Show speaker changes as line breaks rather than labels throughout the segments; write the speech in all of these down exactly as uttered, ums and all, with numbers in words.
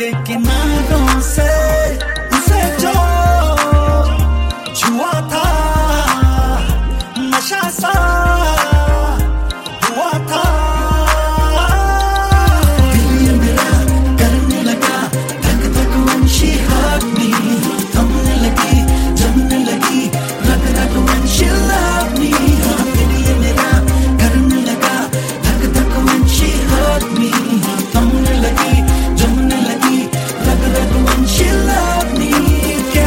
के किनारों से उसे जो छुआ था नशा सा हुआ था। दिल ये मेरा करने लगा धक धक when she hurt me, थमने लगी जमने लगी रग रग when she loved me। हाँ दिल ये मेरा करने लगा धक धक when she hurt me, थमने लगी जमने लगी रग रग when she loved me। क्या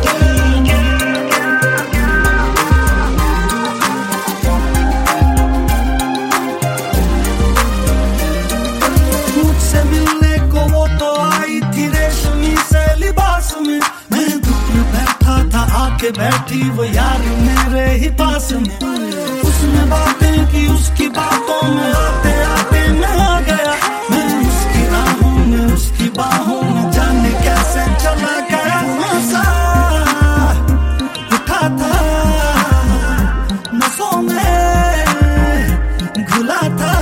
मुझसे मिलने को वो तो आई थी रेशमी से लिबास में, मैं दूर बैठा था आके बैठी वो यार मेरे ही पास में। उसने बातें की उसकी बातों में आते आते मैं आ गया, मैं उसकी राहों में उसकी बाहों में जाने कैसे चला गया। नशा उठा था नसों में घुला था।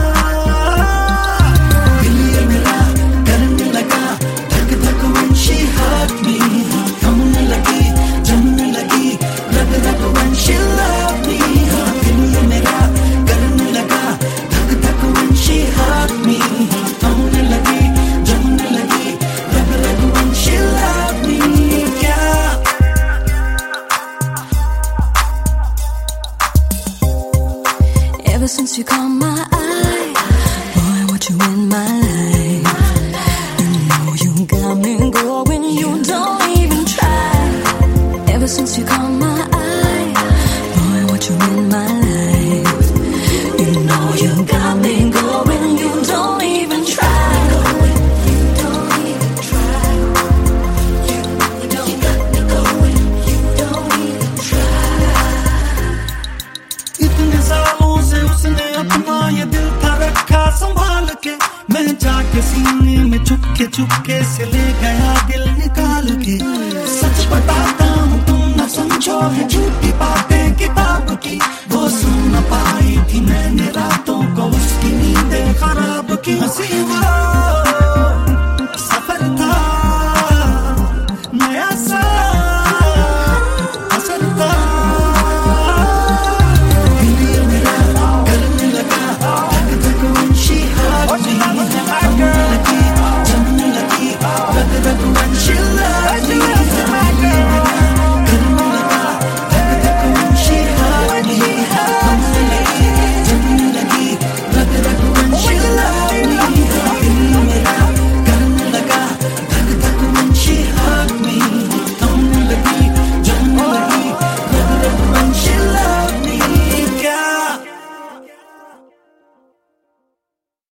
दिल ये मेरा करने लगा धक धक when she hurt me, थमने लगी जमने लगी रग रग when she loved me। हाँ दिल ये मेरा करने लगा धक धक when she hurt me, थमने लगी जमने लगी रग रग when she loved me। क्या
Ever since you caught my eye, boy, I want you in my life. You know you got me going, you don't even try. Ever since you caught my eye, boy, I want you in my life. You know you got me going, you don't even try. You don't even try. You, you don't got me going, you don't even try.
इतने सालों से उसने अपना ये दिल था रखा संभाल के, मैं जाके सीने में चुपके चुपके से ले गया दिल निकाल के। सच बताता हूँ तुम न समझो है झूठी बात